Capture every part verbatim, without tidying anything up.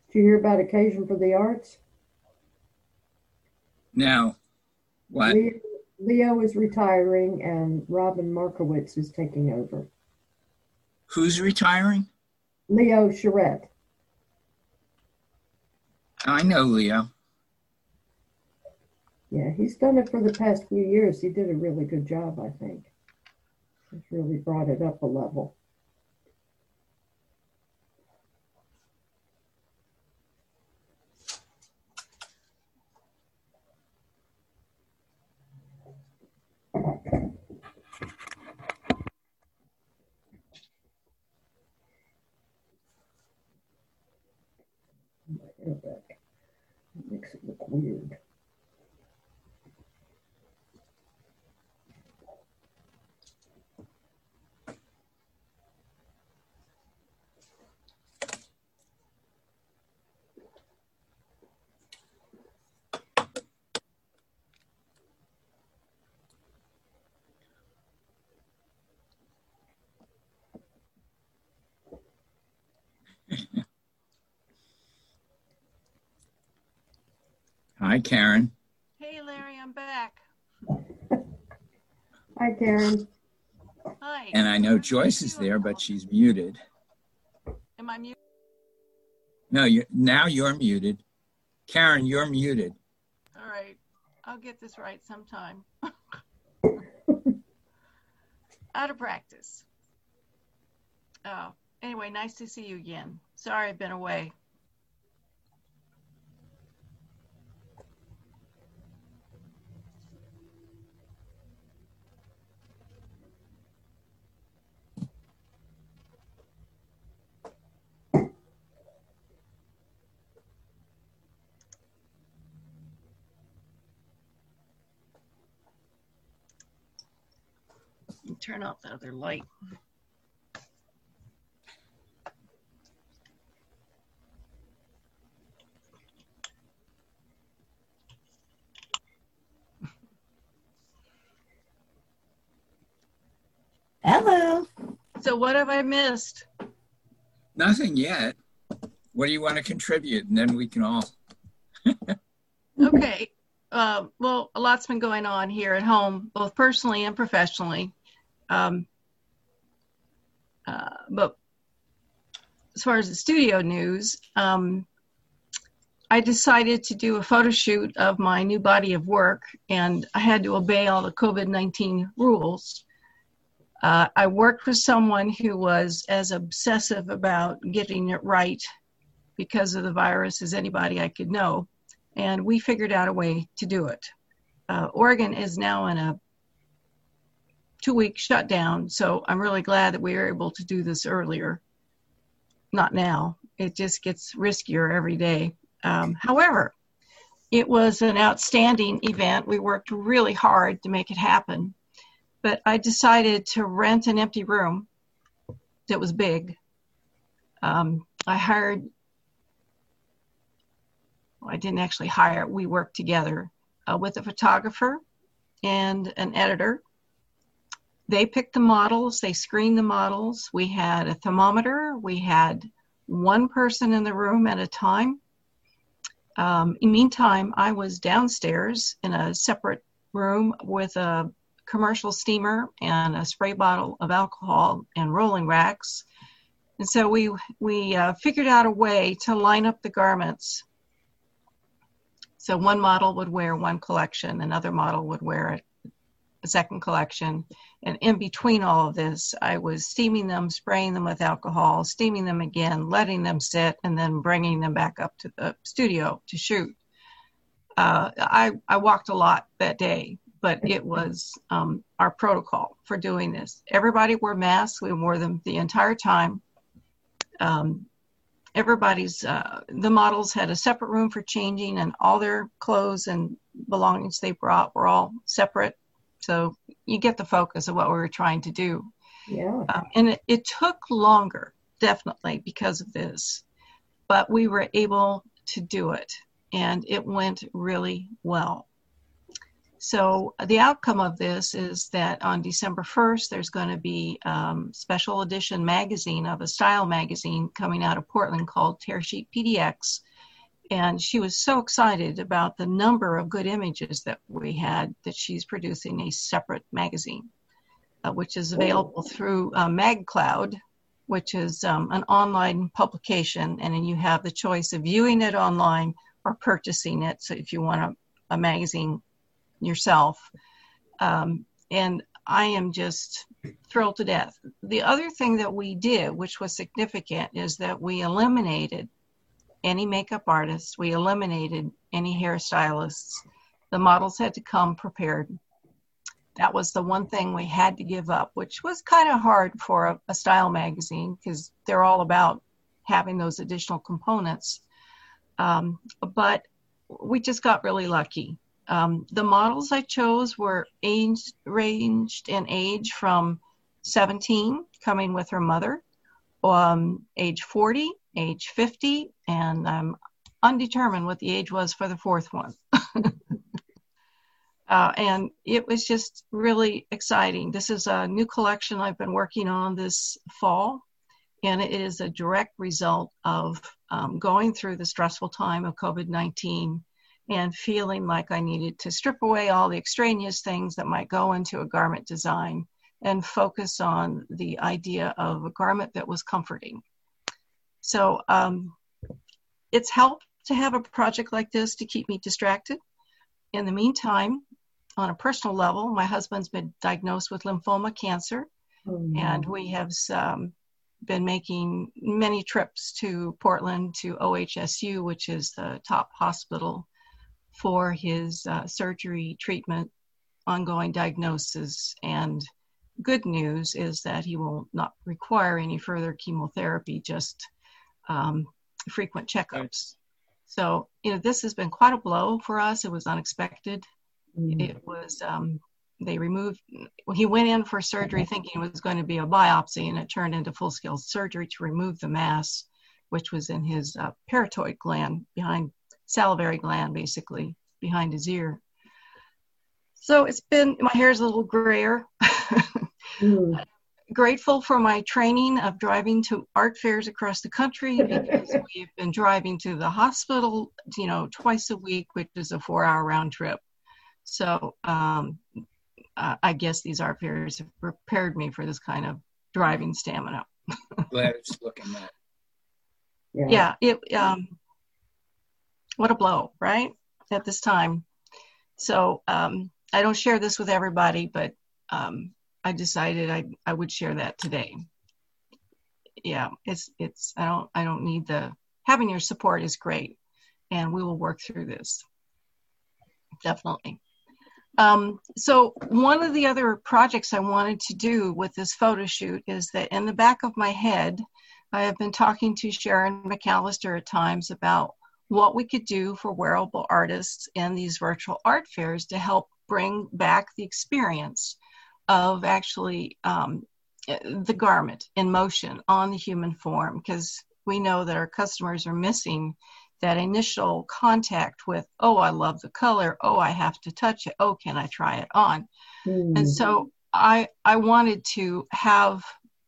Did you hear about Occasion for the Arts? No. What? Leo, Leo is retiring and Robin Markowitz is taking over. Who's retiring? Leo Charette. I know Leo. Yeah, he's done it for the past few years. He did a really good job, I think. He's really brought it up a level. Back. It makes it look weird. Hi, Karen. Hey, Larry, I'm back. Hi, Karen. Hi. And I know Joyce is there, but she's muted. Am I muted? No, you now you're muted. Karen, you're muted. All right. I'll get this right sometime. Out of practice. Oh, anyway, nice to see you again. Sorry I've been away. Turn off the other light. Hello. So what have I missed? Nothing yet. What do you want to contribute? And then we can all. Okay. Uh, well, a lot's been going on here at home, both personally and professionally. Um, uh, but as far as the studio news, um, I decided to do a photo shoot of my new body of work, and I had to obey all the COVID nineteen rules. Uh, I worked with someone who was as obsessive about getting it right because of the virus as anybody I could know, and we figured out a way to do it. Uh, Oregon is now in a two-week shutdown, so I'm really glad that we were able to do this earlier. Not now. It just gets riskier every day. Um, however, it was an outstanding event. We worked really hard to make it happen, but I decided to rent an empty room that was big. Um, I hired, well, I didn't actually hire, we worked together uh, with a photographer and an editor. They picked the models, they screened the models. We had a thermometer, we had one person in the room at a time. Um, in the meantime, I was downstairs in a separate room with a commercial steamer and a spray bottle of alcohol and rolling racks. And so we, we uh, figured out a way to line up the garments. So one model would wear one collection, another model would wear a, a second collection. And in between all of this, I was steaming them, spraying them with alcohol, steaming them again, letting them sit, and then bringing them back up to the studio to shoot. Uh, I, I walked a lot that day, but it was um, our protocol for doing this. Everybody wore masks. We wore them the entire time. Um, everybody's, uh, the models had a separate room for changing, and all their clothes and belongings they brought were all separate. So you get the focus of what we were trying to do. Yeah. Um, and it, it took longer, definitely, because of this. But we were able to do it, and it went really well. So the outcome of this is that on December first, there's going to be um, special edition magazine of a style magazine coming out of Portland called Tearsheet P D X. And she was so excited about the number of good images that we had that she's producing a separate magazine, uh, which is available through uh, MagCloud, which is um, an online publication. And then you have the choice of viewing it online or purchasing it. So if you want a, a magazine yourself. Um, and I am just thrilled to death. The other thing that we did, which was significant, is that we eliminated any makeup artists. We eliminated any hairstylists. The models had to come prepared. That was the one thing we had to give up, which was kind of hard for a, a style magazine because they're all about having those additional components. Um, but we just got really lucky. Um, the models I chose were aged, ranged in age from seventeen, coming with her mother, um, age forty, age fifty, and I'm undetermined what the age was for the fourth one. uh, and it was just really exciting. This is a new collection I've been working on this fall, and it is a direct result of um, going through the stressful time of COVID nineteen and feeling like I needed to strip away all the extraneous things that might go into a garment design and focus on the idea of a garment that was comforting. So um, it's helped to have a project like this to keep me distracted. In the meantime, on a personal level, my husband's been diagnosed with lymphoma cancer, oh, no. and we have um, been making many trips to Portland to O H S U, which is the top hospital for his uh, surgery, treatment, ongoing diagnosis. And good news is that he will not require any further chemotherapy, just um, frequent checkups. So, you know, this has been quite a blow for us. It was unexpected. Mm. It was, um, they removed, he went in for surgery thinking it was going to be a biopsy, and it turned into full-scale surgery to remove the mass, which was in his uh, parotoid gland behind salivary gland, basically, behind his ear. So it's been, my hair is a little grayer. mm. Grateful for my training of driving to art fairs across the country, because we've been driving to the hospital, you know, twice a week, which is a four hour round trip. So um, uh, I guess these art fairs have prepared me for this kind of driving stamina. Glad it's looking that. Yeah, it, um, what a blow, right? At this time. So um, I don't share this with everybody, but um, I decided I, I would share that today. Yeah, it's, it's, I don't, I don't need the, having your support is great, and we will work through this. Definitely. Um, so one of the other projects I wanted to do with this photo shoot is that in the back of my head, I have been talking to Sharon McAllister at times about what we could do for wearable artists in these virtual art fairs to help bring back the experience of actually um, the garment in motion on the human form, because we know that our customers are missing that initial contact with, oh, I love the color, oh, I have to touch it, oh, can I try it on? Mm. And so I, I wanted to have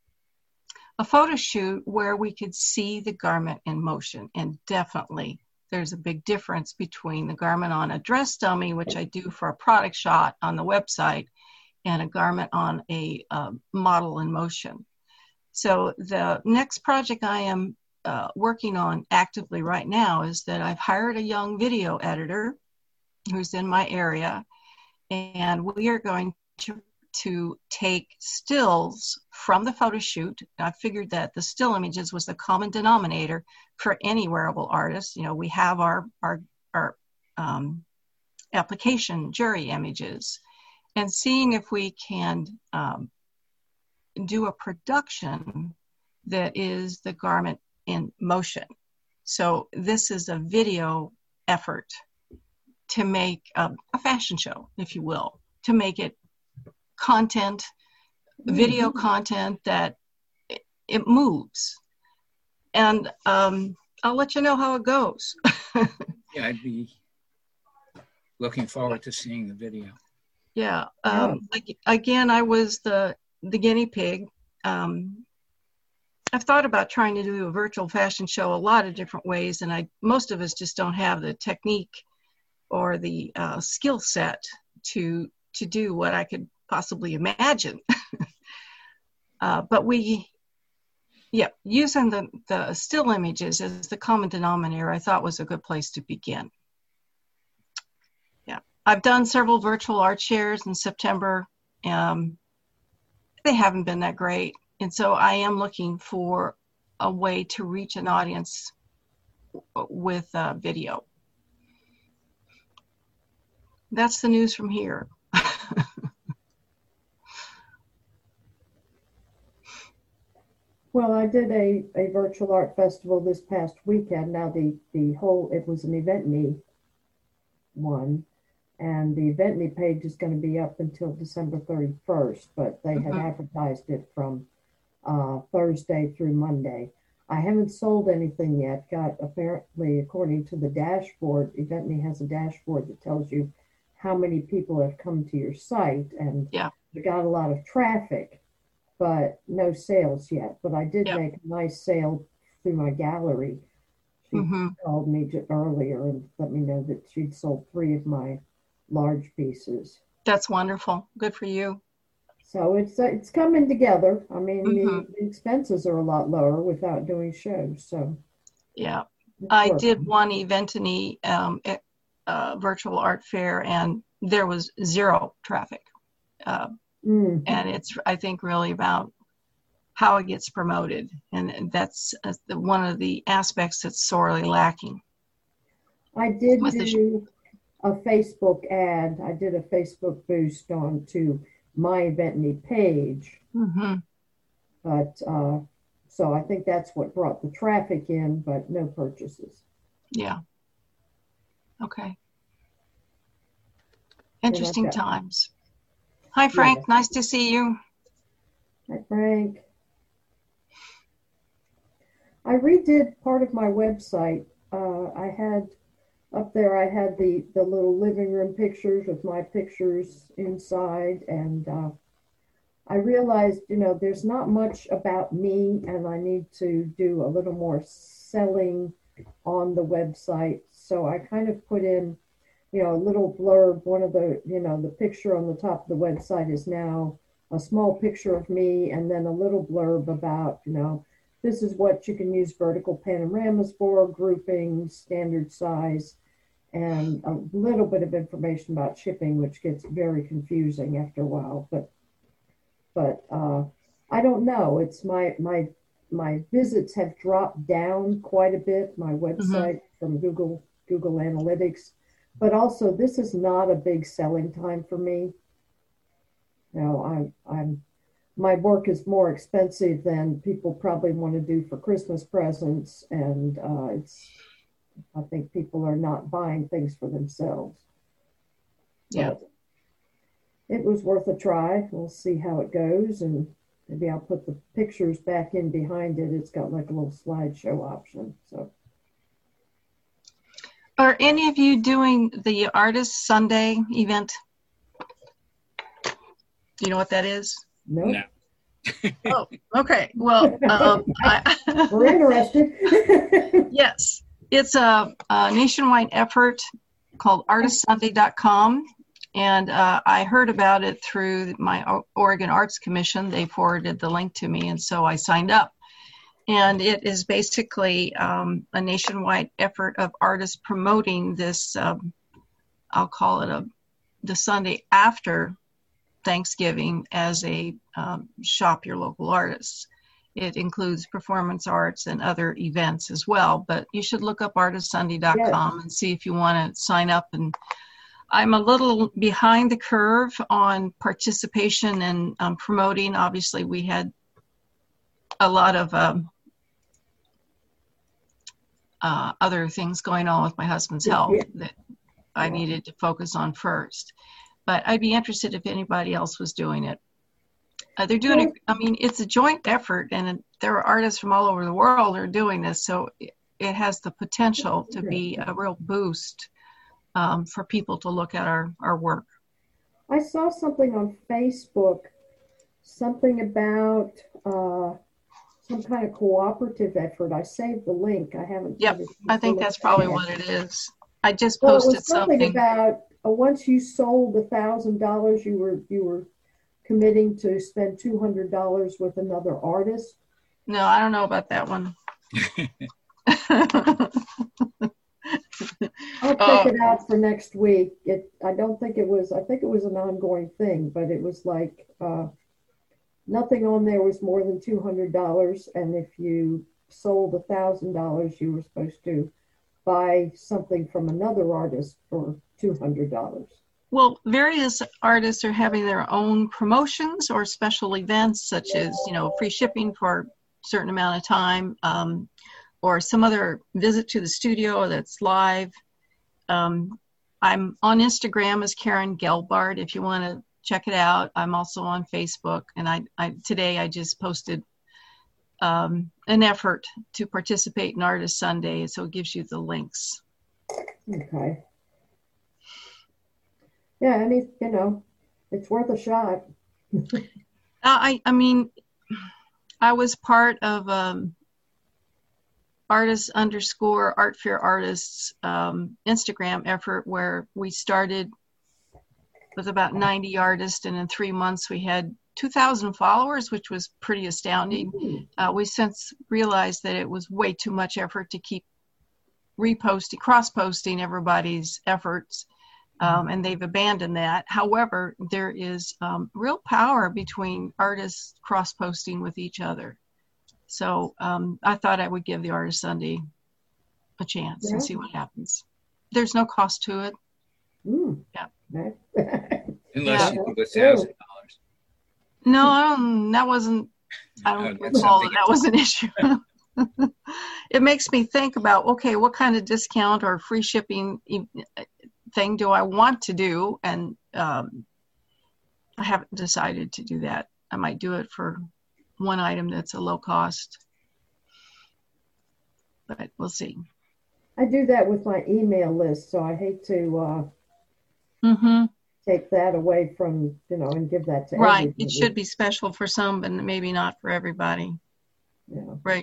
a photo shoot where we could see the garment in motion, and definitely there's a big difference between the garment on a dress dummy, which I do for a product shot on the website, and a garment on a uh, model in motion. So the next project I am uh, working on actively right now is that I've hired a young video editor who's in my area, and we are going to, to take stills from the photo shoot. I figured that the still images was the common denominator for any wearable artist. You know, we have our, our, our um, application jury images, and seeing if we can um, do a production that is the garment in motion. So this is a video effort to make a, a fashion show, if you will, to make it content, video content that it, it moves. And um, I'll let you know how it goes. Yeah, I'd be Looking forward to seeing the video. Yeah. Um, ag- again, I was the, the guinea pig. Um, I've thought about trying to do a virtual fashion show a lot of different ways, and I most of us just don't have the technique or the uh, skill set to to do what I could possibly imagine. uh, but we, yeah, using the, the still images as the common denominator, I thought was a good place to begin. Yeah, I've done several virtual art shares in September. Um, they haven't been that great. And so I am looking for a way to reach an audience with uh, video. That's the news from here. Well, I did a, a virtual art festival this past weekend. Now the, the whole, it was an EventMe one, and the EventMe page is going to be up until December thirty-first, but they had Mhm. advertised it from uh, Thursday through Monday. I haven't sold anything yet. Got apparently, according to the dashboard, EventMe has a dashboard that tells you how many people have come to your site, and Yeah. we got a lot of traffic, but no sales yet. But I did Yep. make a nice sale through my gallery. She Mhm. called me j- earlier and let me know that she'd sold three of my large pieces. That's wonderful. Good for you. So it's uh, it's coming together. I mean, Mhm. the, the expenses are a lot lower without doing shows. So Yeah. it's I working. did one Eventany um, e- uh, virtual art fair, and there was zero traffic. Uh, Mm. and it's, I think, really about how it gets promoted. And that's uh, the, one of the aspects that's sorely lacking. I did With the sh- do a Facebook ad. I did a Facebook boost on to my EventMe page, Mhm. but uh, so I think that's what brought the traffic in, but no purchases. Yeah. Okay. And I've Interesting got, times. Hi, Frank. yeah. Nice to see you. Hi, Frank. I redid part of my website. Uh, I had up there, I had the, the little living room pictures with my pictures inside. And uh, I realized, you know, there's not much about me, and I need to do a little more selling on the website. So I kind of put in, you know, a little blurb. One of the, you know, the picture on the top of the website is now a small picture of me, and then a little blurb about, you know, this is what you can use vertical panoramas for, grouping, standard size, and a little bit of information about shipping, which gets very confusing after a while. But but uh, I don't know. It's my my my visits have dropped down quite a bit. My website from Google Google Analytics, but also this is not a big selling time for me. You know, I'm I'm my work is more expensive than people probably want to do for Christmas presents, and uh, it's I think people are not buying things for themselves. Yeah. But it was worth a try. We'll see how it goes, and maybe I'll put the pictures back in behind it. It's got like a little slideshow option. So, Are any of you doing the Artist Sunday event? Do you know what that is? no, No. Oh, okay. Well, um, I, we're interested. yes, it's a, a nationwide effort called artist sunday dot com. And uh, I heard about it through my O- Oregon Arts Commission. They forwarded the link to me, and so I signed up. And it is basically um, a nationwide effort of artists promoting this, um, I'll call it a the Sunday after Thanksgiving as a um, shop your local artists. It includes performance arts and other events as well, but you should look up artist sunday dot com Yes. and see if you want to sign up. And I'm a little behind the curve on participation and um, promoting. Obviously, we had a lot of um, uh, other things going on with my husband's health Yeah. that I Yeah. needed to focus on first. But I'd be interested if anybody else was doing it. Uh, they're doing it, I mean, it's a joint effort, and there are artists from all over the world who are doing this, so it, it has the potential to be a real boost um, for people to look at our, our work. I saw something on Facebook, something about uh, some kind of cooperative effort. I saved the link. I haven't. Yep, had a chance I to think look that's at probably it. what it is. I just Well, it posted was something something. about uh, once you sold a thousand dollars, you were you were committing to spend two hundred dollars with another artist. No, I don't know about that one. I'll check Oh. it out for next week. It, I don't think it was, I think it was an ongoing thing, but it was like, uh, nothing on there was more than two hundred dollars. And if you sold a thousand dollars, you were supposed to buy something from another artist for two hundred dollars. Well, various artists are having their own promotions or special events, such as, you know, free shipping for a certain amount of time, um, or some other visit to the studio that's live. Um, I'm on Instagram as Karen Gelbart, if you want to check it out. I'm also on Facebook, and I, I today I just posted um, an effort to participate in Artist Sunday, so it gives you the links. Okay. Yeah, any, you know, it's worth a shot. Uh, I, I mean, I was part of um, artists underscore art fair artists um, Instagram effort where we started with about ninety artists, and in three months we had two thousand followers, which was pretty astounding. Uh, we since realized that it was way too much effort to keep reposting, cross-posting everybody's efforts. Um, and they've abandoned that. However, there is um, real power between artists cross-posting with each other. So um, I thought I would give the Artist Sunday a chance Yeah. and see what happens. There's no cost to it. Mm. Yeah. Unless Yeah. you do a thousand dollars. No, I don't, that wasn't, I Oh, don't that's recall something that that was an issue. It makes me think about, okay, what kind of discount or free shipping thing do I want to do? And um, I haven't decided to do that. I might do it for one item that's a low cost, but we'll see. I do that with my email list, so I hate to uh, Mm-hmm. take that away from, you know, and give that to Right. everybody. It should be special for some, but maybe not for everybody. Yeah. Right.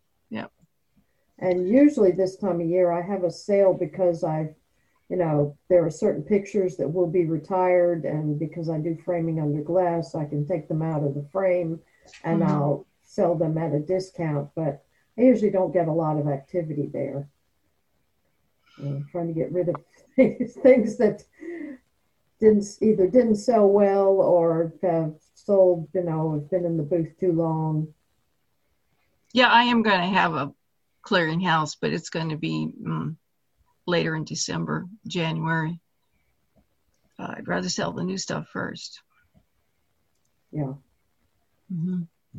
And usually this time of year, I have a sale because I've, you know, there are certain pictures that will be retired, and because I do framing under glass, I can take them out of the frame and Mhm. I'll sell them at a discount. But I usually don't get a lot of activity there. I'm trying to get rid of things, things that didn't either didn't sell well or have sold, you know, have been in the booth too long. Yeah, I am going to have a clearinghouse, but it's going to be um, later in December, January. Uh, I'd rather sell the new stuff first. Yeah. Mm-hmm.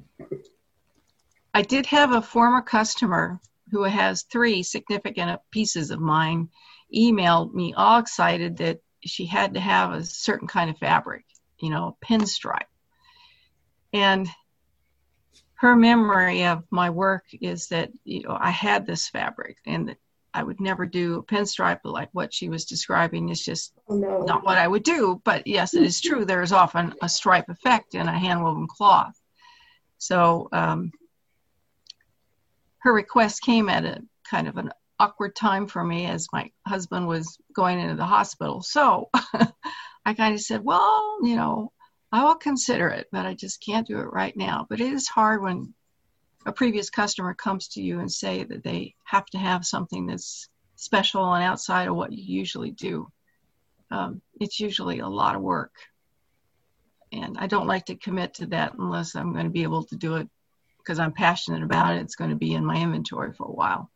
I did have a former customer who has three significant pieces of mine emailed me all excited that she had to have a certain kind of fabric, you know, a pinstripe. And her memory of my work is that, you know, I had this fabric and that I would never do a pinstripe like what she was describing. It's just Oh, no. not what I would do. But yes, it is true. There is often a stripe effect in a hand-woven cloth. So um, her request came at a kind of an awkward time for me as my husband was going into the hospital. So I kind of said, well, you know, I will consider it, but I just can't do it right now. But it is hard when a previous customer comes to you and say that they have to have something that's special and outside of what you usually do. Um, it's usually a lot of work. And I don't like to commit to that unless I'm going to be able to do it because I'm passionate about it. It's going to be in my inventory for a while.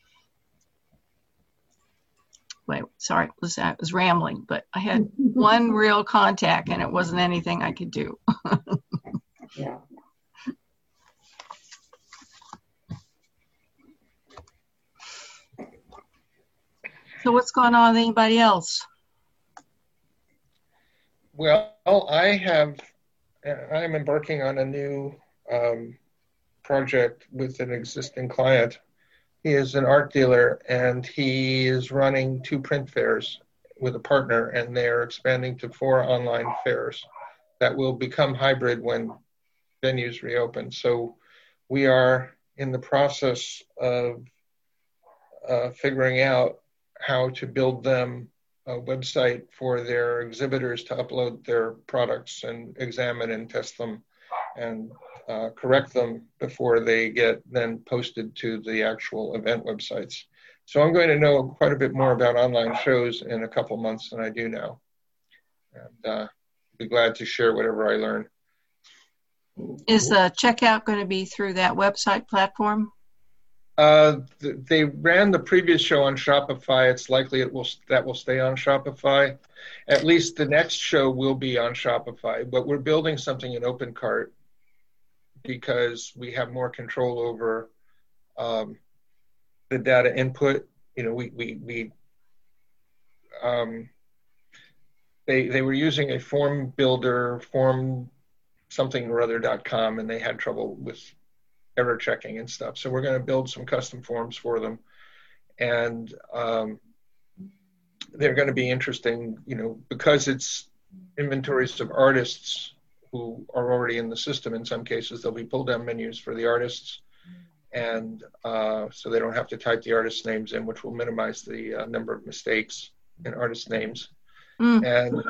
Wait, sorry, listen, I was rambling, but I had one real contact and it wasn't anything I could do. Yeah. So what's going on with anybody else? Well, I have, I'm embarking on a new um, project with an existing client. He is an art dealer and he is running two print fairs with a partner, and they're expanding to four online fairs that will become hybrid when venues reopen. So we are in the process of uh, figuring out how to build them a website for their exhibitors to upload their products and examine and test them and uh, correct them before they get then posted to the actual event websites. So I'm going to know quite a bit more about online shows in a couple months than I do now. And uh, be glad to share whatever I learn. Is the checkout going to be through that website platform? Uh, th- they ran the previous show on Shopify. It's likely it will that will stay on Shopify. At least the next show will be on Shopify. But we're building something in OpenCart because we have more control over um, the data input. You know, we we we um, they they were using a form builder, form something or other dot com, and they had trouble with error checking and stuff. So we're going to build some custom forms for them, and um, they're going to be interesting, you know, because it's inventories of artists who are already in the system. In some cases, there'll be pull down menus for the artists, and uh, so they don't have to type the artist names in, which will minimize the uh, number of mistakes in artist names. Mm.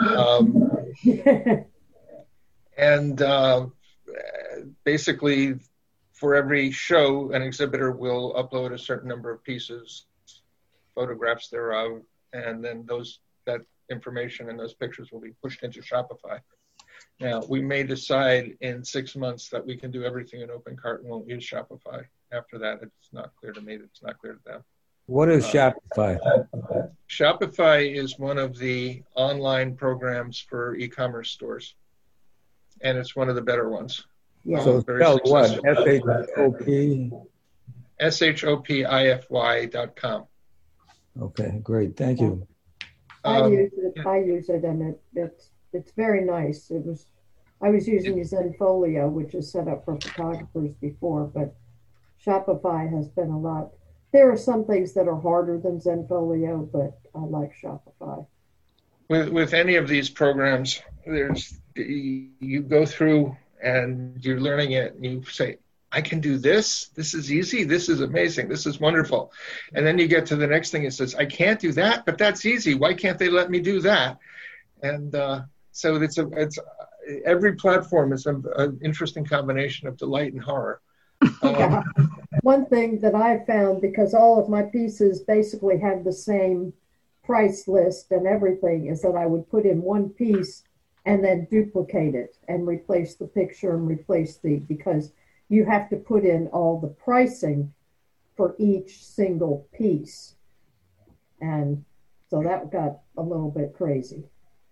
And um, and uh, basically, for every show, an exhibitor will upload a certain number of pieces, photographs thereof, and then those that information and those pictures will be pushed into Shopify. Now, we may decide in six months that we can do everything in OpenCart and won't use Shopify. After that, it's not clear to me. It's not clear to them. What is uh, Shopify? Shopify is one of the online programs for e-commerce stores, and it's one of the better ones. Yeah. So spelled what? S H O P? S H O P I F Y dot com. Okay, great. Thank you. I Um, use it. I use it, and it, it's it's very nice. It was. I was using Zenfolio, which is set up for photographers before, but Shopify has been a lot. There are some things that are harder than Zenfolio, but I like Shopify. With with any of these programs, there's you go through and you're learning it, and you say, I can do this. This is easy. This is amazing. This is wonderful. And then you get to the next thing. It says, I can't do that, but that's easy. Why can't they let me do that? And uh, so it's a, it's every platform is an interesting combination of delight and horror. Yeah. Um, One thing that I found, because all of my pieces basically have the same price list and everything, is that I would put in one piece and then duplicate it and replace the picture and replace the, because you have to put in all the pricing for each single piece. And so that got a little bit crazy.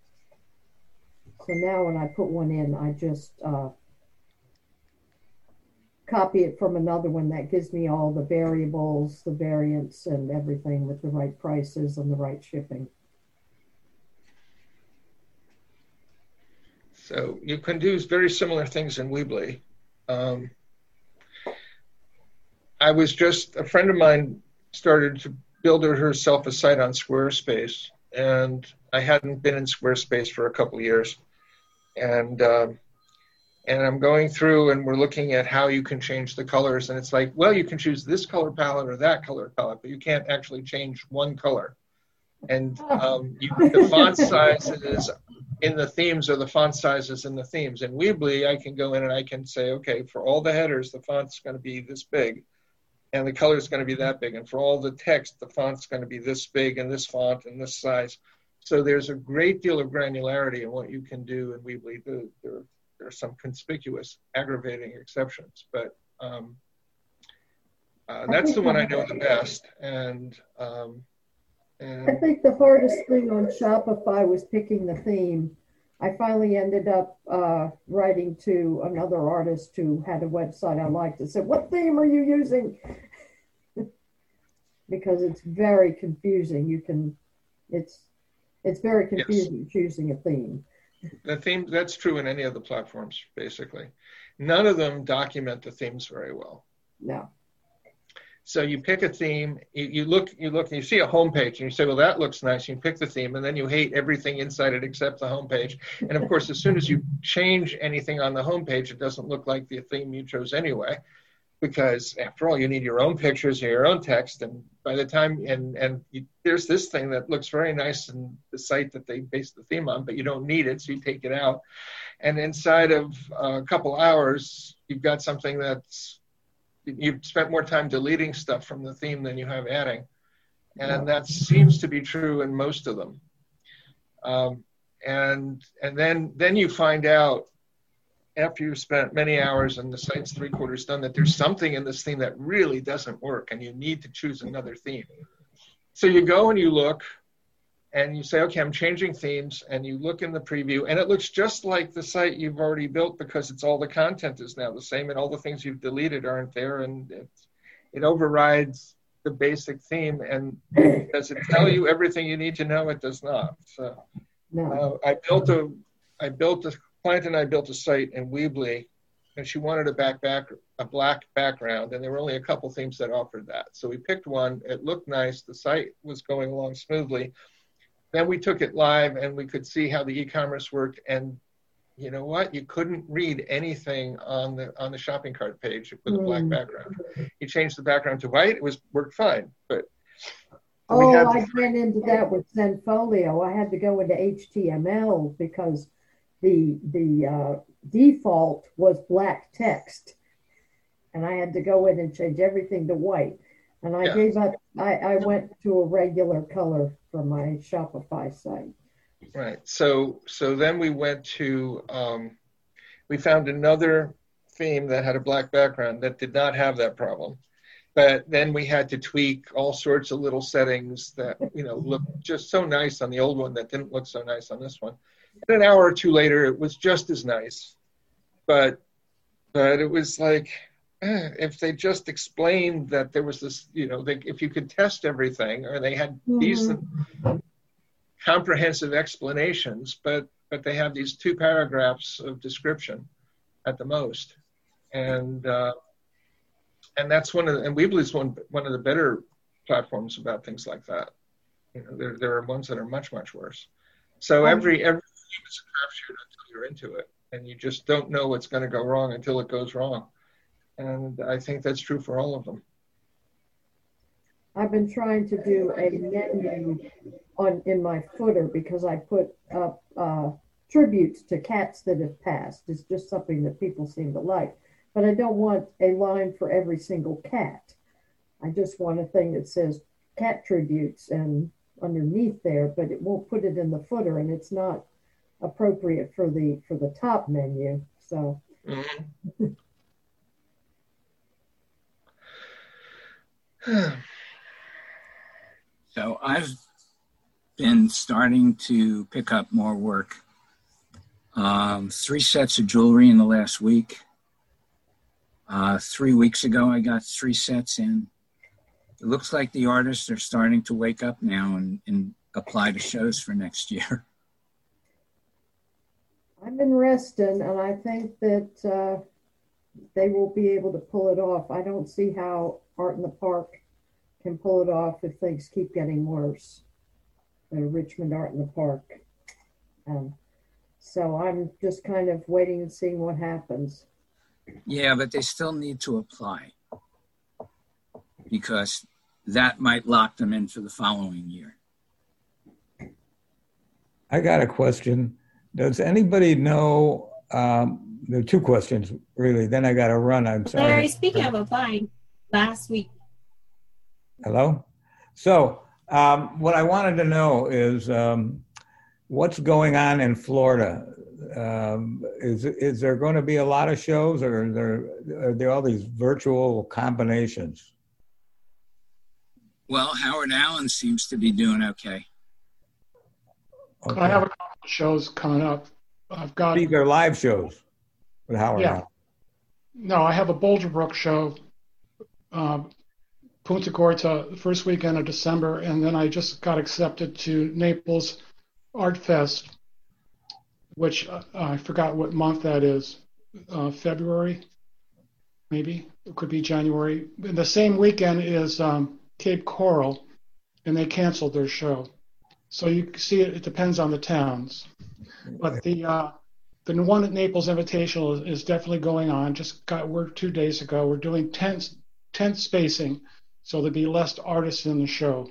So now when I put one in, I just uh, copy it from another one that gives me all the variables, the variants, and everything with the right prices and the right shipping. So you can do very similar things in Weebly. Um, I was just, a friend of mine started to build herself a site on Squarespace, and I hadn't been in Squarespace for a couple of years. And um, and I'm going through and we're looking at how you can change the colors. And it's like, well, you can choose this color palette or that color palette, but you can't actually change one color. And um, you, the font sizes in the themes are the font sizes in the themes. In Weebly, I can go in and I can say, okay, for all the headers, the font's going to be this big, and the color is going to be that big. And for all the text, the font's going to be this big and this font and this size. So there's a great deal of granularity in what you can do in Weebly. There, there, there are some conspicuous, aggravating exceptions, but um, uh, that's the one I know the best. And um, And I think the hardest thing on Shopify was picking the theme. I finally ended up uh, writing to another artist who had a website I liked and said, what theme are you using? Because it's very confusing. You can, it's, it's very confusing yes. choosing a theme. The theme, that's true in any of the platforms, basically. None of them document the themes very well. No. So you pick a theme, you, you look, you look, and you see a homepage, and you say, well, that looks nice. You pick the theme, and then you hate everything inside it except the homepage. And of course, as soon as you change anything on the homepage, it doesn't look like the theme you chose anyway, because after all, you need your own pictures and your own text. And by the time, and and you, there's this thing that looks very nice in the site that they based the theme on, but you don't need it, so you take it out. And inside of a couple hours, you've got something that's, you've spent more time deleting stuff from the theme than you have adding. And that seems to be true in most of them. Um, and and then, then you find out, after you've spent many hours and the site's three quarters done, that there's something in this theme that really doesn't work and you need to choose another theme. So you go and you look and you say, okay, I'm changing themes, and you look in the preview and it looks just like the site you've already built, because it's all the content is now the same and all the things you've deleted aren't there, and it, it overrides the basic theme. And does it tell you everything you need to know? It does not. So No. uh, I built a, I built a, client and I built a site in Weebly, and she wanted a back, back a black background, and there were only a couple themes that offered that. So we picked one. It looked nice. The site was going along smoothly. Then we took it live, and we could see how the e-commerce worked. And you know what? You couldn't read anything on the on the shopping cart page with a black background. You changed the background to white. It was worked fine. But Oh, we had I to- ran into that with Zenfolio. I had to go into H T M L because the the uh, default was black text, and I had to go in and change everything to white. And I Yeah. gave up. I, I went to a regular color for my Shopify site. Right. So so then we went to um, we found another theme that had a black background that did not have that problem. But then we had to tweak all sorts of little settings that, you know, looked just so nice on the old one that didn't look so nice on this one. And an hour or two later, it was just as nice. But but it was like, eh, if they just explained that there was this, you know, they, if you could test everything, or they had Mhm. decent comprehensive explanations, but but they have these two paragraphs of description at the most. And uh, and that's one of the, and Weebly's one one of the better platforms about things like that. You know, there there are ones that are much much worse. So every every theme is a crapshoot until you're into it, and you just don't know what's going to go wrong until it goes wrong. And I think that's true for all of them. I've been trying to do a menu on in my footer because I put up uh, tributes to cats that have passed. It's just something that people seem to like. But I don't want a line for every single cat. I just want a thing that says cat tributes and underneath there, but it won't put it in the footer, and it's not appropriate for the for the top menu. So Mm-hmm. So I've been starting to pick up more work. Um, three sets of jewelry in the last week. Uh, three weeks ago, I got three sets in. It looks like the artists are starting to wake up now and, and apply to shows for next year. I've been resting, and I think that uh, they will be able to pull it off. I don't see how Art in the Park can pull it off if things keep getting worse. The Richmond Art in the Park. Um, so I'm just kind of waiting and seeing what happens. Yeah, but they still need to apply because that might lock them in for the following year. I got a question. Does anybody know, um, there are two questions, really. Then I got to run. I'm sorry. Larry, speaking of applying, last week. Hello? So um, what I wanted to know is um, what's going on in Florida? Um, is is there going to be a lot of shows, or are there, are there all these virtual combinations? Well, Howard Allen seems to be doing okay. Okay. I have a couple of shows coming up. I've got These are live shows with Howard Yeah. Allen. no, I have a Boulderbrook show, um, Punta Gorda, the first weekend of December, and then I just got accepted to Naples Art Fest, which uh, I forgot what month that is, uh, February. maybe. It could be January. And the same weekend is um, Cape Coral, and they canceled their show. So you see it, it depends on the towns. But the uh, the one at Naples Invitational is, is definitely going on. Just got word two days ago. We're doing tent, tent spacing, so there'll be less artists in the show.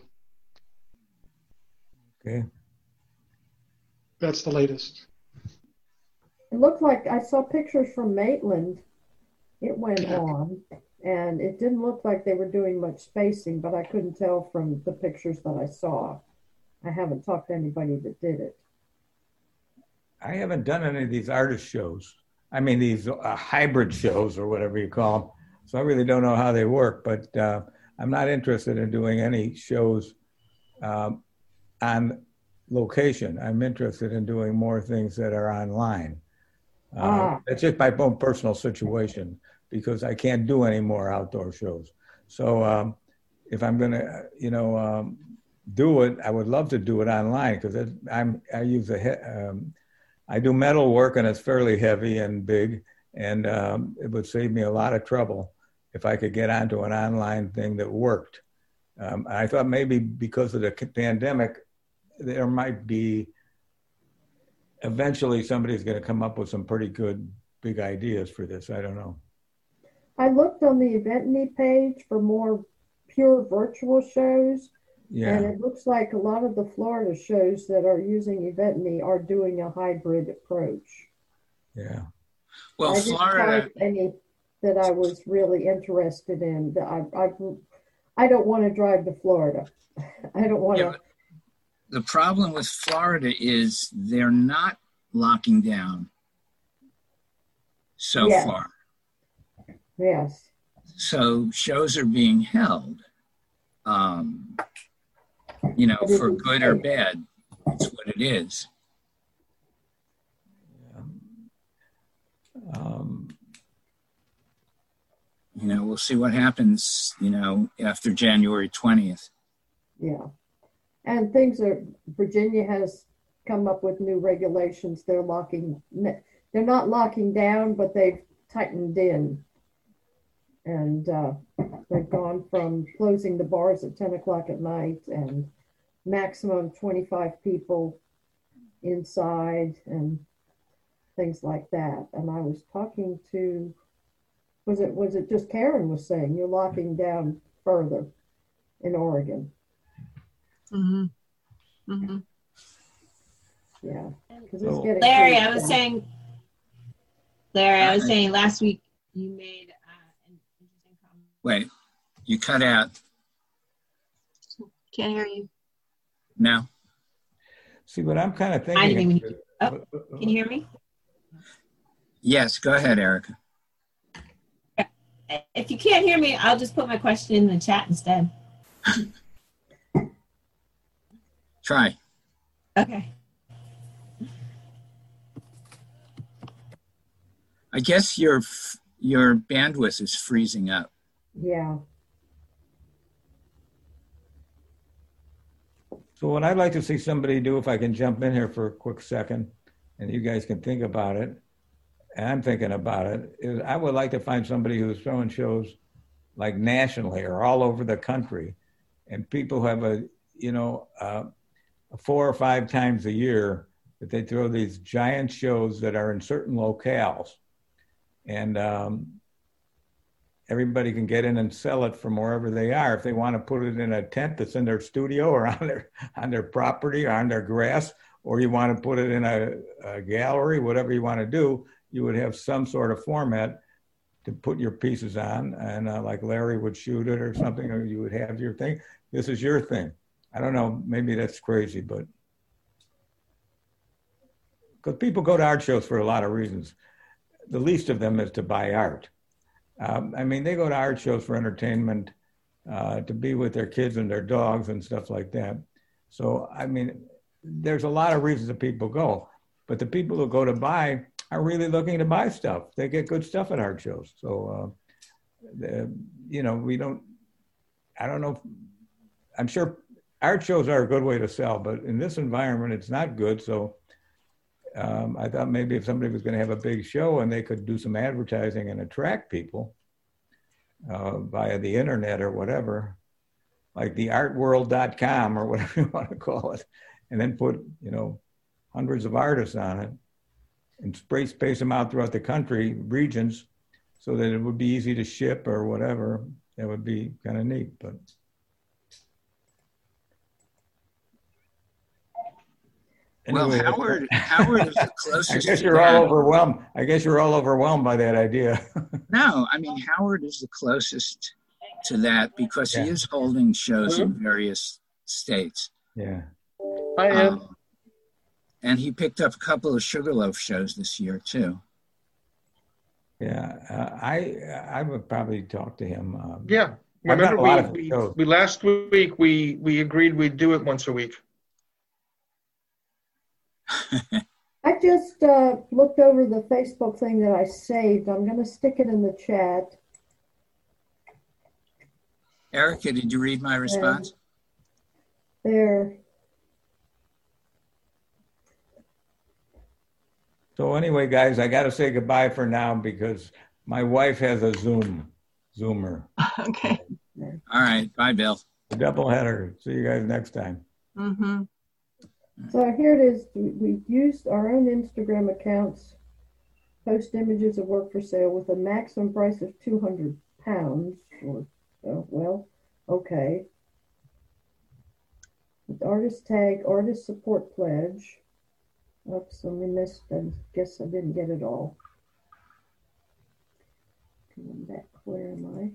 Okay. That's the latest. It looked like I saw pictures from Maitland. It went Yeah. on, and it didn't look like they were doing much spacing, but I couldn't tell from the pictures that I saw. I haven't talked to anybody that did it. I haven't done any of these artist shows. I mean, these uh, hybrid shows or whatever you call them. So I really don't know how they work, but uh, I'm not interested in doing any shows um, on location. I'm interested in doing more things that are online. Uh, Ah. It's just my own personal situation because I can't do any more outdoor shows. So um, if I'm going to, you know, um, do it, I would love to do it online because I'm I use a he- um, I do metal work and it's fairly heavy and big, and um, it would save me a lot of trouble if I could get onto an online thing that worked. Um, I thought maybe because of the pandemic, there might be eventually somebody's going to come up with some pretty good big ideas for this. I don't know. I looked on the EventMe page for more pure virtual shows, Yeah. and it looks like a lot of the Florida shows that are using EventMe are doing a hybrid approach. Yeah. Well, I didn't Florida, find any that I was really interested in. I, I, I don't want to drive to Florida. I don't want Yeah, to. the problem with Florida is they're not locking down so Yeah. far. Yes. So shows are being held, um, you know, But it for is good or safe. bad. It's what it is. Um, You know, we'll see what happens, you know, after January twentieth. Yeah. And things are, Virginia has come up with new regulations. They're locking, they're not locking down, but they've tightened in. And uh, they've gone from closing the bars at ten o'clock at night and maximum twenty-five people inside and things like that. And I was talking to, was it, was it just Karen was saying, you're locking down further in Oregon. Mm-hmm. Mm-hmm. Yeah. 'Cause it's So- getting Larry, pretty I was bad. saying, Larry, I was Uh, saying last week you made uh, an interesting comment. Wait, you cut out Can't hear you. now? see, what I'm kind of I didn't thinking. even- oh, Can you hear me? Yes, go ahead, Erica. If you can't hear me, I'll just put my question in the chat instead. Try. Okay. I guess your f- your bandwidth is freezing up. Yeah. So what I'd like to see somebody do, if I can jump in here for a quick second, and you guys can think about it, and I'm thinking about it, is I would like to find somebody who's throwing shows like nationally or all over the country, and people who have a, you know, uh, four or five times a year that they throw these giant shows that are in certain locales, and um, everybody can get in and sell it from wherever they are. If they want to put it in a tent that's in their studio or on their on their property or on their grass, or you want to put it in a, a gallery, whatever you want to do, you would have some sort of format to put your pieces on, and uh, like Larry would shoot it or something, or you would have your thing. This is your thing. I don't know, maybe that's crazy, but because people go to art shows for a lot of reasons. The least of them is to buy art. Um, I mean, they go to art shows for entertainment, uh, to be with their kids and their dogs and stuff like that. So, I mean, there's a lot of reasons that people go, but the people who go to buy are really looking to buy stuff. They get good stuff at art shows. So, uh, the, you know, we don't, I don't know, I'm sure art shows are a good way to sell, but in this environment, it's not good. So um, I thought maybe if somebody was going to have a big show and they could do some advertising and attract people, uh, via the internet or whatever, like the art world dot com or whatever you want to call it, and then put, you know, hundreds of artists on it and spray space them out throughout the country, regions, so that it would be easy to ship or whatever. That would be kind of neat, but. Anyway, well, Howard, Howard is the closest. I guess you're all overwhelmed. I guess you're all overwhelmed by that idea. No, I mean, Howard is the closest to that because yeah. he is holding shows mm-hmm. in various states. Yeah. I am. Um, and he picked up a couple of Sugarloaf shows this year too. Yeah, uh, I I would probably talk to him. Um, yeah, remember we, we, we last week we we agreed we'd do it once a week. I just uh, looked over the Facebook thing that I saved. I'm going to stick it in the chat. Erica, did you read my response? And there. So anyway, guys, I got to say goodbye for now because my wife has a Zoom, Zoomer. Okay. All right. Bye, Bill. A doubleheader. See you guys next time. Mm-hmm. So here it is. We used our own Instagram accounts, post images of work for sale with a maximum price of two hundred pounds. Or, oh, well, okay. With artist tag, artist support pledge. Oops, I missed. I guess I didn't get it all. Coming back, where am I?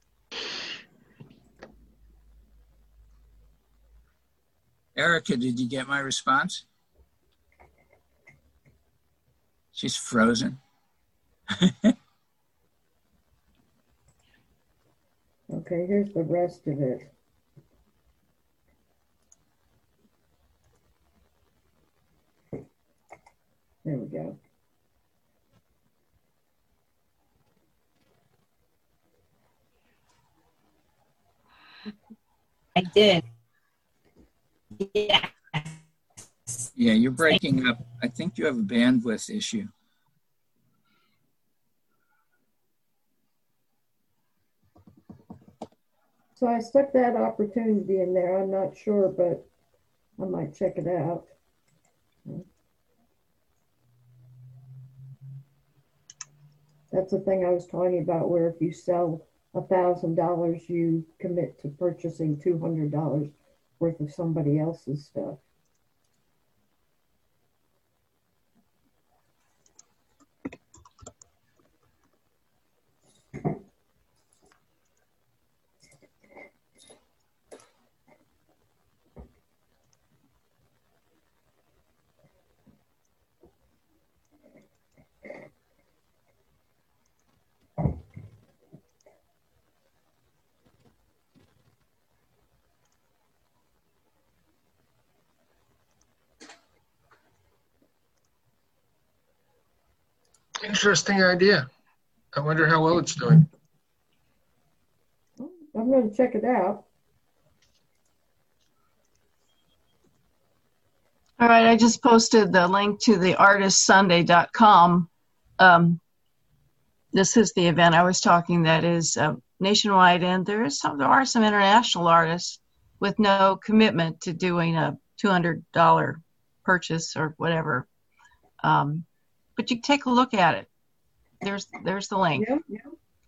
Erica, did you get my response? She's frozen. Okay, here's the rest of it. There we go. I did. Yeah. Yeah, you're breaking up. I think you have a bandwidth issue. So I stuck that opportunity in there. I'm not sure, but I might check it out. That's the thing I was talking about, where if you sell a thousand dollars, you commit to purchasing two hundred dollars worth of somebody else's stuff. Interesting idea. I wonder how well it's doing. I'm going to check it out. All right, I just posted the link to the artist sunday dot com. Um, this is the event I was talking that is uh, nationwide, and there is some, there are some international artists with no commitment to doing a two hundred dollars purchase or whatever. Um, but you take a look at it. There's there's the link. Yeah, yeah.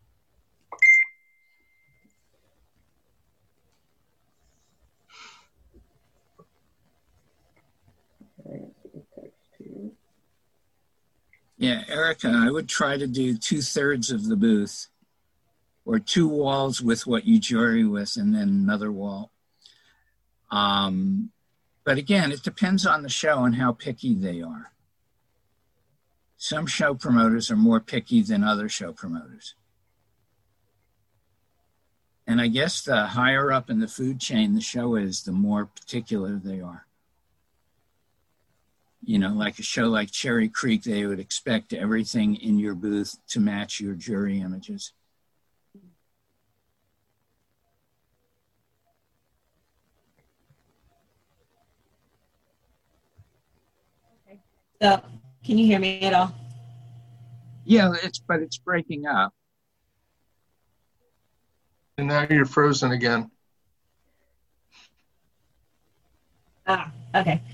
Yeah, Erica, I would try to do two thirds of the booth or two walls with what you jury with and then another wall. Um, but again, it depends on the show and how picky they are. Some show promoters are more picky than other show promoters. And I guess the higher up in the food chain the show is, the more particular they are. You know, like a show like Cherry Creek, they would expect everything in your booth to match your jury images. Okay. So, can you hear me at all? Yeah, it's but it's breaking up. And now you're frozen again. Ah, okay.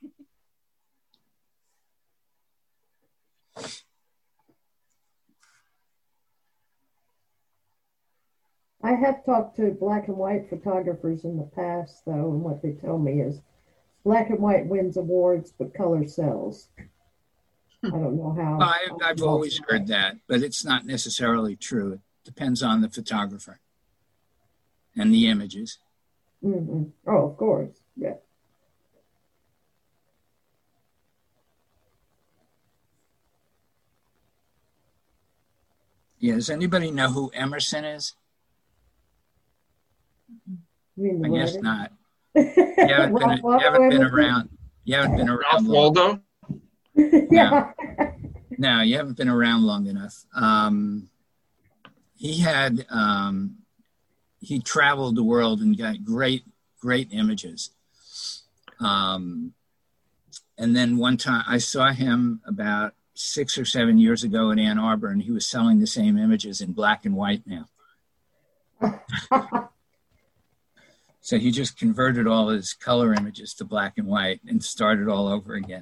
I have talked to black and white photographers in the past, though, and what they tell me is black and white wins awards, but color sells. I don't know how. Well, I, I've always heard that, but it's not necessarily true. It depends on the photographer and the images. Mm-hmm. Oh, of course, yeah. Yeah, does anybody know who Emerson is? You mean the I guess writer? not. You haven't been, Ralph you haven't Waldo been Emerson? around. You haven't been Ralph around long. Waldo? Yeah. No, you haven't been around long enough. Um, he had um, he traveled the world and got great, great images. Um, and then one time I saw him about six or seven years ago in Ann Arbor, and he was selling the same images in black and white now. So he just converted all his color images to black and white and started all over again.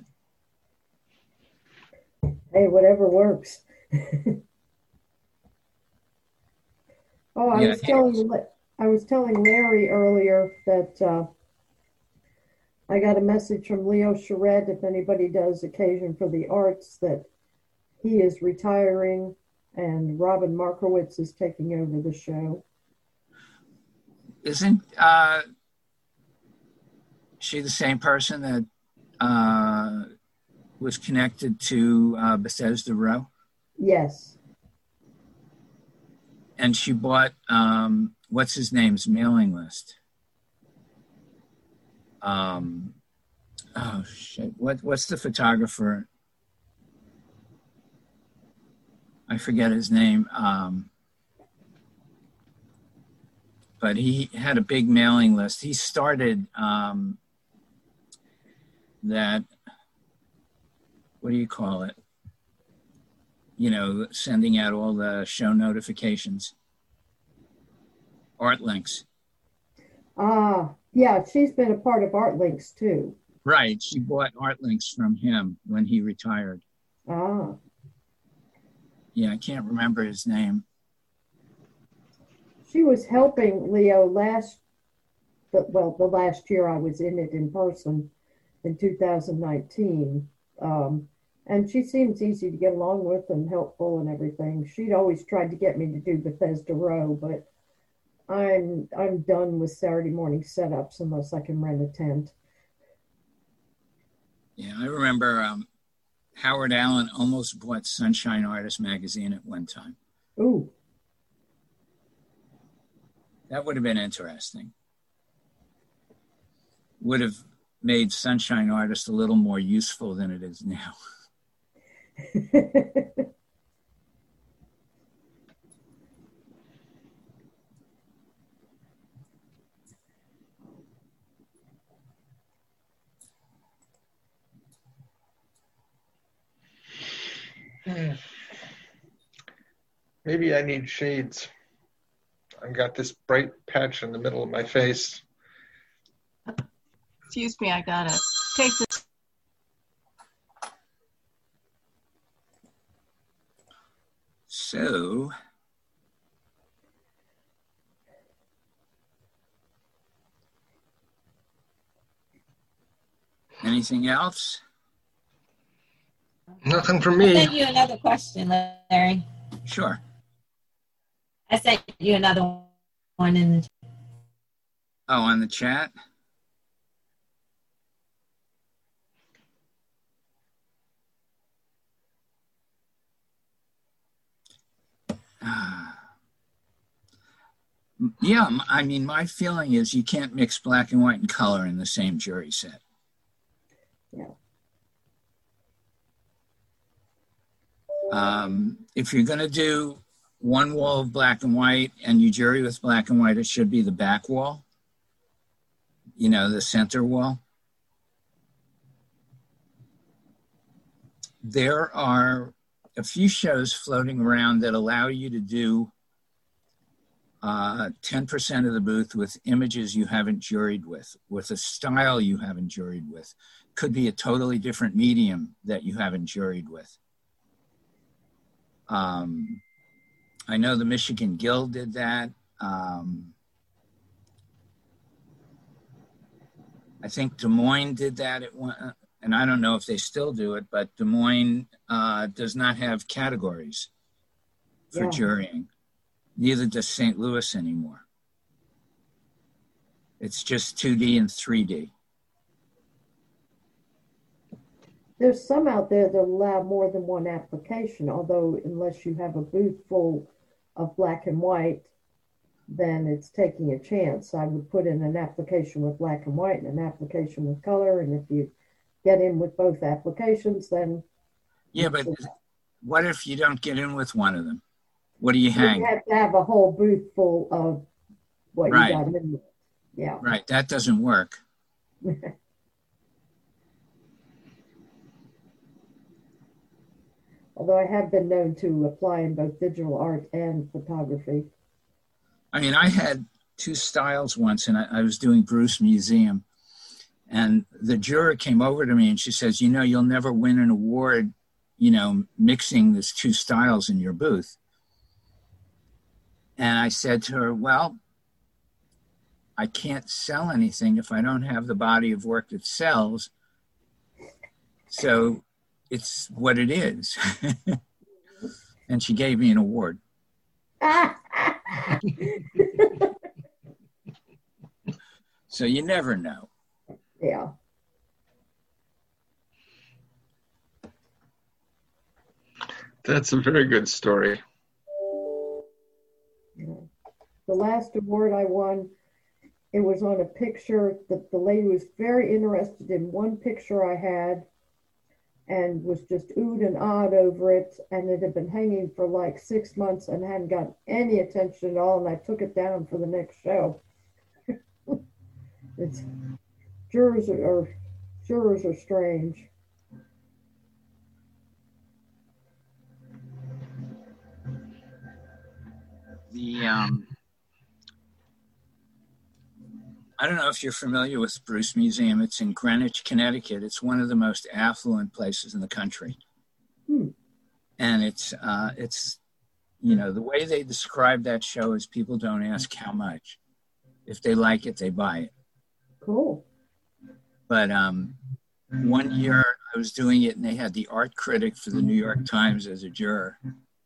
Hey, whatever works. Oh, I Yeah, was he- telling I was telling Larry earlier that uh, I got a message from Leo Charette, if anybody does Occasion for the Arts, that he is retiring and Robin Markowitz is taking over the show. Isn't uh, she the same person that uh, was connected to uh, Bethesda Row? Yes. And she bought, um, what's his name's mailing list? Um, oh, shit. What, what's the photographer? I forget his name. Um, but he had a big mailing list. He started um, that, what do you call it? You know, sending out all the show notifications. Art Links. Ah, yeah, she's been a part of Art Links too. Right. She bought Art Links from him when he retired. Ah. Yeah, I can't remember his name. She was helping Leo last, well, the last year I was in it in person in two thousand nineteen. Um, and she seems easy to get along with and helpful and everything. She'd always tried to get me to do Bethesda Row, but I'm I'm done with Saturday morning setups unless I can rent a tent. Yeah, I remember um, Howard Allen almost bought Sunshine Artist magazine at one time. Ooh. That would have been interesting. Would have made Sunshine Artist a little more useful than it is now. Maybe I need shades. I've got this bright patch in the middle of my face. Excuse me, I gotta take this. So, anything else? Nothing from I me. sent you another question, Larry. Sure. I sent you another one in the Oh, on the chat? Yeah, I mean, my feeling is you can't mix black and white and color in the same jury set. Yeah. Um, if you're going to do one wall of black and white and you jury with black and white, it should be the back wall, you know, the center wall. There are a few shows floating around that allow you to do uh, ten percent of the booth with images you haven't juried with, with a style you haven't juried with. Could be a totally different medium that you haven't juried with. Um, I know the Michigan Guild did that. Um, I think Des Moines did that at one, and I don't know if they still do it, but Des Moines uh, does not have categories for Yeah. jurying. Neither does Saint Louis anymore. It's just two D and three D. There's some out there that allow more than one application, although unless you have a booth full of black and white, then it's taking a chance. I would put in an application with black and white and an application with color, and if you get in with both applications, then... Yeah, but what if you don't get in with one of them? What do you hang? You have to have a whole booth full of what Right. you got in with. Yeah. Right, that doesn't work. Although I have been known to apply in both digital art and photography. I mean, I had two styles once, and I, I was doing Bruce Museum, and the juror came over to me and she says, you know, you'll never win an award, you know, mixing these two styles in your booth. And I said to her, well, I can't sell anything if I don't have the body of work that sells. So it's what it is. And she gave me an award. So you never know. Yeah. That's a very good story. Yeah. The last award I won, it was on a picture that the lady was very interested in one picture I had and was just oohed and awed over it. And it had been hanging for like six months and hadn't gotten any attention at all. And I took it down for the next show. It's jurors are, are jurors are strange. The um, I don't know if you're familiar with Bruce Museum. It's in Greenwich, Connecticut. It's one of the most affluent places in the country. Hmm. And it's, uh, it's, you know, the way they describe that show is people don't ask how much. If they like it, they buy it. Cool. But um, one year I was doing it and they had the art critic for the New York Times as a juror.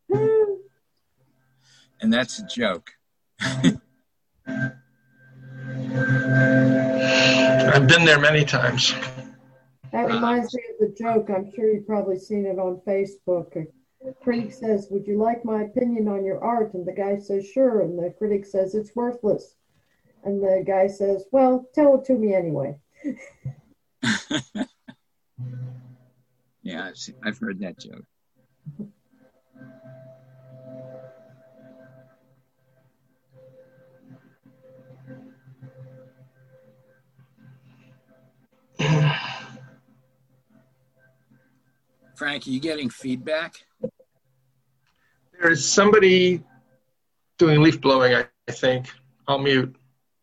And that's a joke. I've been there many times. That reminds me of the joke. I'm sure you've probably seen it on Facebook. A critic says, would you like my opinion on your art? And the guy says, sure. And the critic says, it's worthless. And the guy says, well, tell it to me anyway. Yeah, I've, seen, I've heard that joke. Frank, are you getting feedback? There is somebody doing leaf blowing, I, I think. I'll mute.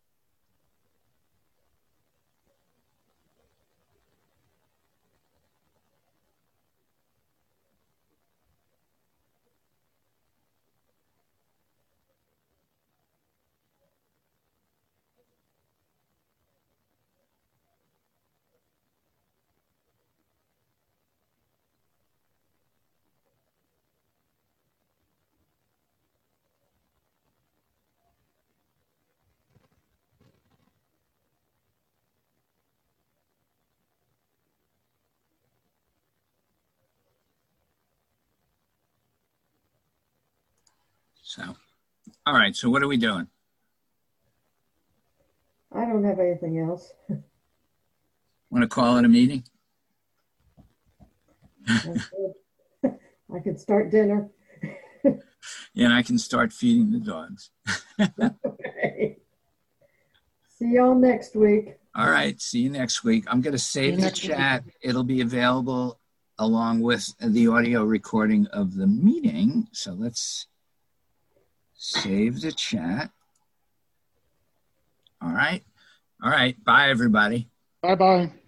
So, all right. So what are we doing? I don't have anything else. Want to call it a meeting? I could start dinner. Yeah, and I can start feeding the dogs. Okay. See y'all next week. All right. See you next week. I'm going to save the chat. It'll be available along with the audio recording of the meeting. So let's save the chat. All right. All right. Bye, everybody. Bye bye.